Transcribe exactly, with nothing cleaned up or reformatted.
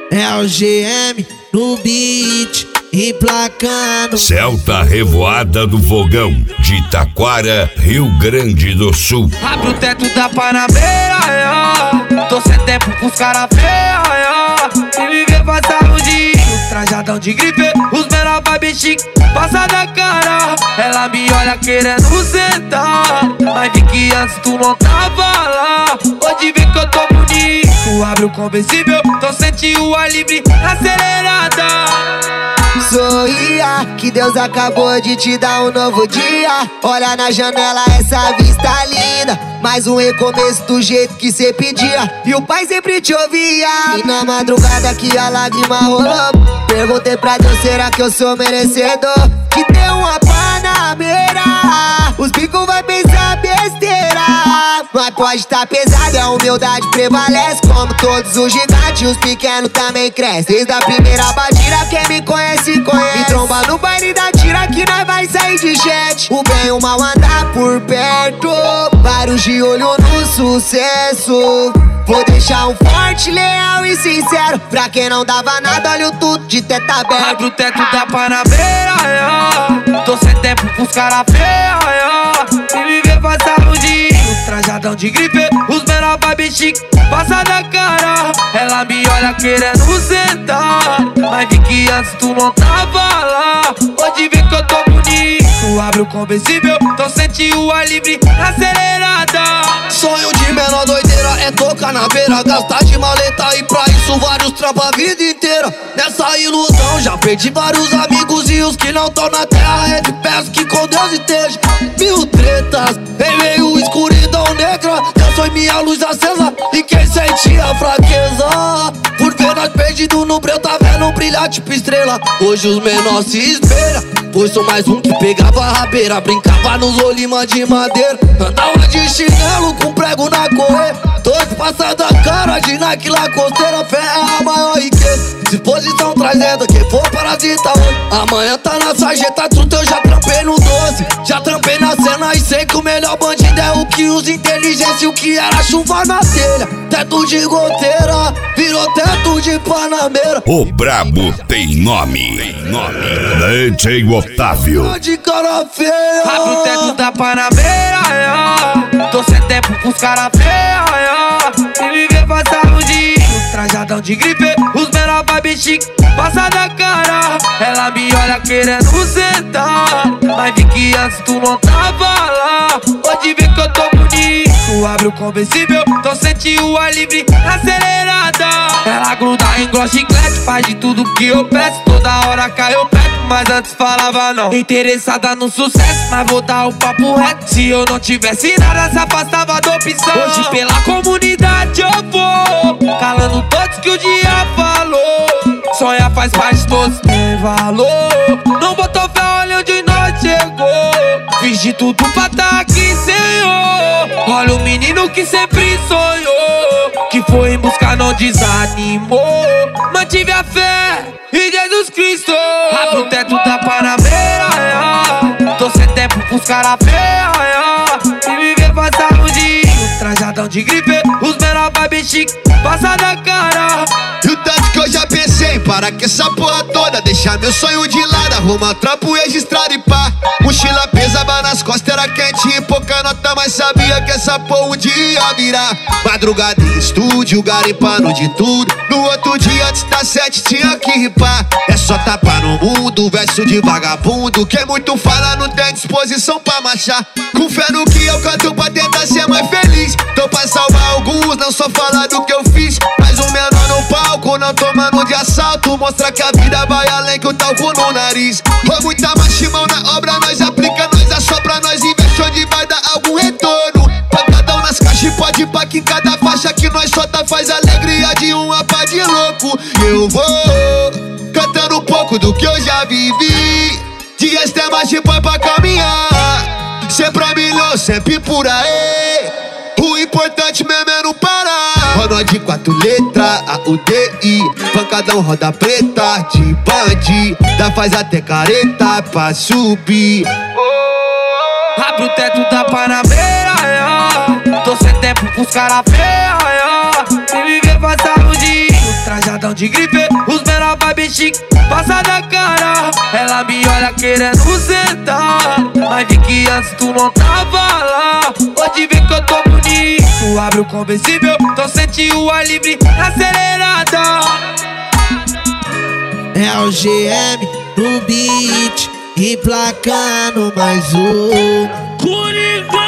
É o G M no beat, emplacando. Celta Revoada do Fogão, de Taquara, Rio Grande do Sul. Abre o teto da Panamera, yeah. Tô sem tempo pros cara feia, yeah. Se viver passar o dia, trajadão de gripe, os menor vibe chique, passa da cara. Ela me olha querendo sentar, mas vi que antes tu não tava lá. Hoje vê que eu tô bonito, abre o conversível, tô sentindo o ar livre, acelerada. Sorria, que Deus acabou de te dar um novo dia. Olha na janela essa vista linda, mais um recomeço do jeito que cê pedia, e o pai sempre te ouvia. E na madrugada que a lágrima rolou, perguntei pra Deus, será que eu sou merecedor de ter uma Panamera? Os bicos vai pensar besteira, mas pode tá pesado, a humildade prevalece. Como todos os gigantes, os pequenos também crescem. Desde a primeira batida, quem me conhece, conhece. Me tromba no baile da tira que nós vai sair de jet. O bem e o mal andar por perto, vários de olho no sucesso. Vou deixar um forte, leal e sincero pra quem não dava nada, olha o tudo de teto aberto. Abre o teto da Panamera, yeah. Tô sem tempo pros cara feia, yeah. Se viver passar o dia, trajadão de gripe, os menor vibe chique, passa da cara. Ela me olha querendo sentar, mas vi que antes tu não tava lá. Hoje vê que eu tô bonito, abre o conversível, tô sentindo o ar livre, acelerada. Sonho de menor doideira é tocar na beira, gastar de maleta e pra isso vários trampa a vida inteira. Nessa ilusão já perdi vários amigos e os que não tão na terra, é de peço que com Deus esteja. Mil tretas em meio escuridão negra, eu sou minha luz acesa e quem sente a fraqueza. Por ver nós perdidos no breu, tá vendo brilhar tipo estrela. Hoje os menores se espelham, pois sou mais um que pegava a rabeira, brincava nos olima de madeira, andava de chinelo com prego na correia. Tô de passada cara de Nike Lacosteira, fé é a maior riqueza. Disposição trazendo quem for parasita hoje. Amanhã tá na sarjeta, truta, eu já trampei no doze. Já trampei na cena e sei que o melhor bandido é o que usa inteligência e o que era chuva na telha. Teto de goteira, virou teto de Panamera. O brabo tem nome, tem nome. D J Otávio. De cara feia. Abre o teto da Panamera, yeah. Tô sem tempo pros cara feia, yeah. Se viver passar o dia, trajadão de gripe, os menor vibe chique, passa da cara. Ela me olha querendo sentar, mas vi que antes tu não tava lá. Hoje vê que eu tô bonito, abre o conversível, tô sentindo o ar livre, acelerada. Ela gruda em gloss chiclete, faz de tudo que eu peço, toda hora cai eu perto, mas antes falava não. Interessada no sucesso, mas vou dar o papo reto. Se eu não tivesse nada, se afastava da opção. Hoje pela comunidade eu vou, calando todos que o dia falou. Sonhar faz parte de todos, tem valor. Não botou fé, olha onde nós chegou. Fiz de tudo pra tá aqui, Senhor. Olha o menino que sempre sonhou, que foi em busca, não desanimou. Mantive a fé em Jesus Cristo. Abre o teto da Panamera, yeah. Tô sem tempo pros cara feia, yeah. Se viver passar o dia, trajadão de gripe, os menor vibe chique, passa da cara. E o tanto que eu já pensei, para que essa porra toda, deixar meu sonho de lado, arrumar trampo registrado e pá. Mochila pesava nas costas, era quente e pouca nota, mas sabia que essa porra um dia ia virar. Madrugada em estúdio, garimpando de tudo. No outro dia antes das sete tinha que ripar. É só tapar no mundo, verso de vagabundo. Quem muito fala não tem disposição pra marchar. Com fé no que eu canto pra tentar ser mais feliz. Tô pra salvar alguns, não só falar do que eu fiz. Mas o menor no palco, não tomando de assalto, mostra que a vida vai além que o talco no nariz. Ou muita machimão na obra, nós aplica, nós assopra, nós investe onde vai dar algum retorno. Pancadão nas caixas e pode ir pra que em cada faixa que nós solta faz alegria de uma pá de louco. E eu vou cantando um pouco do que eu já vivi. Dias tem mais de pão pra caminhar, sempre a milhão, sempre por aí. O importante mesmo é não parar. Roda de quatro letras, A U D I. Pancadão roda preta, de bandida, faz até careta pra subir. Abre o teto da Panamera, yeah. Tô sem tempo pros cara feia, yeah. Se viver passar o dia, trajadão trajadão de gripe, os menor vibe chique, passa da cara. Ela me olha querendo sentar, mas vi que antes tu não tava lá. Hoje vê que eu tô bonito, abre o conversível, então sente o ar livre acelerada. É o G M no beat, emplacando mais um Coringa.